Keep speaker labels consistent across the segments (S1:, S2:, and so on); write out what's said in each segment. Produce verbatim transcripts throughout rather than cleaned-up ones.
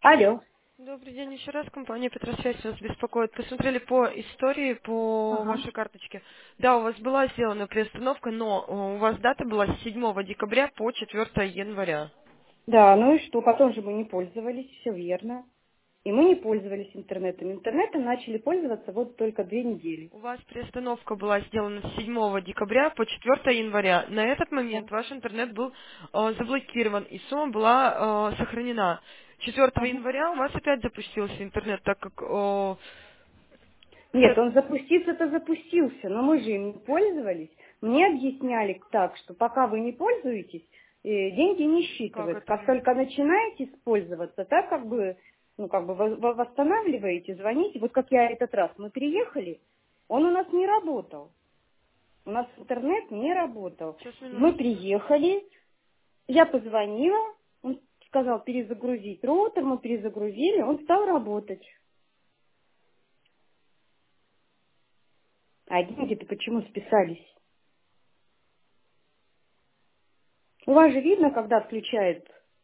S1: Алло.
S2: Добрый день еще раз. Компания Петросвязь вас беспокоит. Посмотрели по истории, по
S1: Ага.
S2: вашей карточке. Да, у вас была сделана приостановка, но э, у вас дата была с седьмого декабря по четвёртое января.
S1: Да, ну и что? Потом же мы не пользовались, все верно. И мы не пользовались интернетом. Интернетом начали пользоваться вот только две недели.
S2: У вас приостановка была сделана с седьмого декабря по четвёртое января. На этот
S1: Да.
S2: момент ваш интернет был э, заблокирован, и сумма была э, сохранена. четвёртого
S1: Ага.
S2: января у вас опять запустился интернет, так как э,
S1: Нет, он запуститься-то запустился, но мы же им не пользовались. Мне объясняли так, что пока вы не пользуетесь, э, деньги не
S2: как
S1: считываются.
S2: это?
S1: Как только начинаете использоваться, так как бы, ну, как бы во- во- восстанавливаете, звоните. Вот как я этот раз, мы приехали, он у нас не работал. У нас интернет не работал.
S2: Сейчас,
S1: Мы
S2: минуточку.
S1: приехали, я позвонила, он сказал перезагрузить роутер, мы перезагрузили, он стал работать. А деньги-то почему списались? У вас же видно, когда отключает.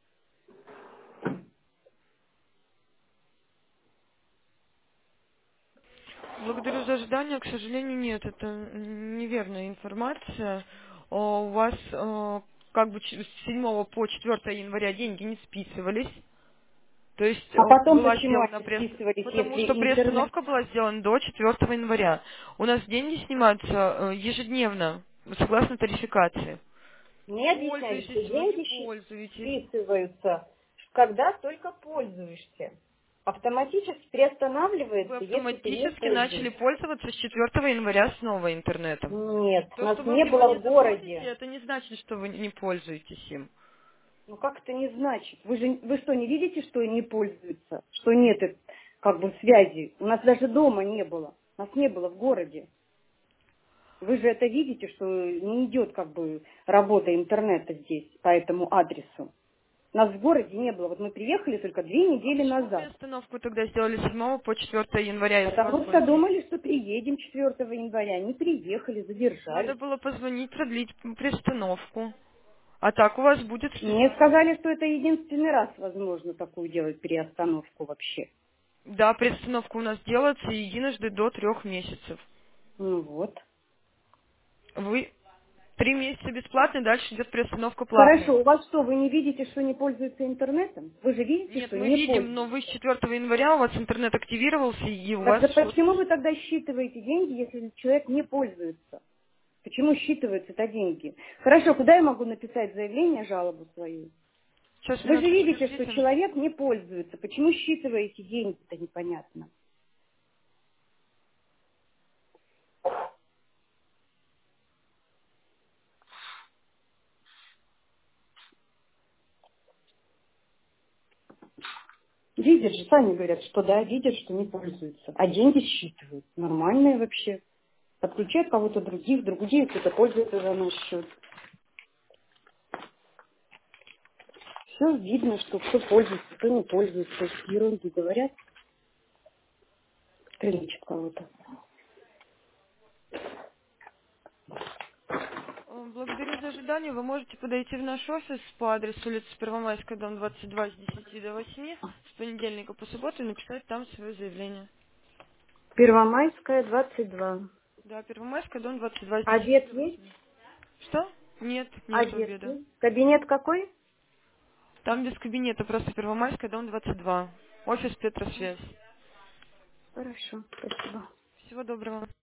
S2: Благодарю за ожидание. К сожалению, нет, это неверная информация. О, У вас э, как бы ч- с седьмого по четвёртое января деньги не списывались. То есть
S1: А
S2: э,
S1: потом
S2: была
S1: почему
S2: сделана
S1: они
S2: пресс...
S1: списывались,
S2: потому что
S1: если интернет...
S2: приостановка была сделана до четвёртого января. У нас деньги снимаются э, ежедневно, согласно тарификации.
S1: Мне объясняли, что
S2: Пользуетесь, вы не
S1: деньги щи-
S2: пользуетесь.
S1: списываются, когда только пользуешься. Автоматически
S2: Вы
S1: приостанавливается, если ты не
S2: автоматически начали
S1: пользуешься.
S2: пользоваться с четвёртого января снова интернетом.
S1: Нет,
S2: То,
S1: нас
S2: что вы в
S1: не
S2: него
S1: было
S2: не
S1: в
S2: заходите,
S1: городе.
S2: это не значит, что вы не пользуетесь им.
S1: Ну как это не значит? Вы же вы что, не видите, что не пользуются? Что нет э, как бы связи? У нас даже дома не было. Нас не было в городе. Вы же это видите, что не идет как бы работа интернета здесь по этому адресу. Нас в городе не было. Вот мы приехали только две
S2: А
S1: недели
S2: почему
S1: назад.
S2: приостановку тогда сделали с седьмого по четвёртое января, если у вас
S1: Потому
S2: были
S1: что
S2: деньги?
S1: думали, что приедем четвёртого января. Не приехали,
S2: Надо
S1: задержались.
S2: было позвонить, продлить приостановку. А так у вас будет
S1: Мне
S2: списаться.
S1: сказали, что это единственный раз возможно такую делать переостановку вообще.
S2: Да, приостановка у нас делается единожды до трех месяцев.
S1: Ну вот.
S2: Вы три месяца бесплатно, дальше идет приостановка платная.
S1: Хорошо, у вас что, вы не видите, что не пользуются интернетом? Вы же видите,
S2: Нет,
S1: что
S2: мы
S1: не
S2: видим, но вы с
S1: пользуются.
S2: четвёртого января у вас интернет активировался, и у
S1: Так
S2: вас
S1: за-
S2: шло
S1: почему вы
S2: списание.
S1: тогда считываете деньги, если человек не пользуется? Почему считываются это деньги? Хорошо, куда я могу написать заявление, жалобу свою?
S2: Сейчас,
S1: Вы же
S2: минуточку,
S1: видите, что
S2: подождите.
S1: человек не пользуется. Почему считываете деньги-то непонятно? Видят же, сами говорят, что да, видят, что не пользуются. А деньги считывают. Нормальные вообще. Подключают кого-то других, другие кто-то пользуется за наш счет. Все видно, что кто пользуется, кто не пользуется. Ерунду говорят, приличит кого-то.
S2: Э, Благодарю за ожидание. Вы можете подойти в наш офис по адресу улица Первомайская, дом двадцать два с десяти до восьми с понедельника по субботу и написать там свое заявление.
S1: Первомайская, двадцать два.
S2: Да, Первомайская, дом двадцать два с десяти
S1: Обед
S2: до
S1: есть?
S2: восьми. Что? Нет, нет
S1: Обед
S2: обеда.
S1: есть. Кабинет какой?
S2: Там без кабинета, просто Первомайская, дом двадцать два. Офис Петросвязь.
S1: Хорошо, спасибо.
S2: Всего доброго.